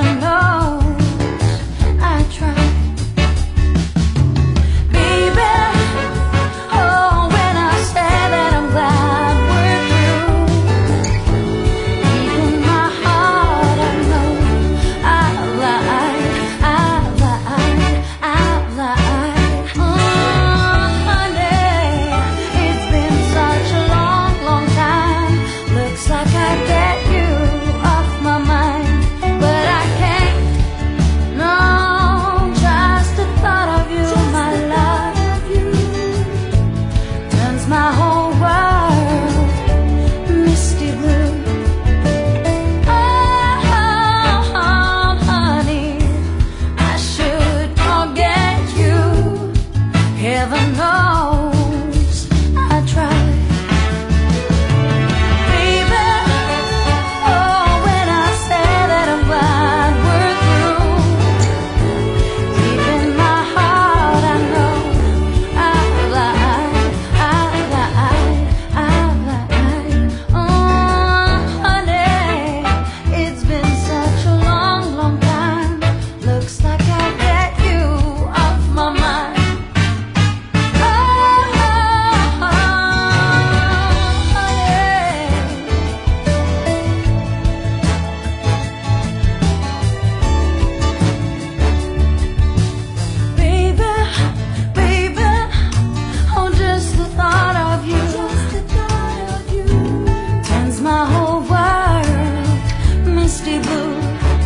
Heaven knows I tried. Baby, oh, when I say that I'm glad we're through, deep in my heart I know I lied. Honey, it's been such a long, long time. Looks like I get you off my mind, but I can't. No, just the thought of you, my love, turns my whole world misty blue. Oh, honey, I should forget you. Heaven knows I tried. Baby, oh, when I say that I'm glad we're through, deep in my heart I know I lied. Oh, honey, it's been such a long, long time. Looks like I'll get you off my mind. Baby, oh, just the thought of you turns my whole world misty blue.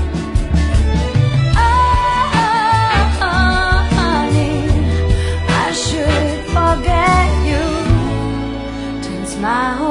Oh, honey, I should forget you, turns my whole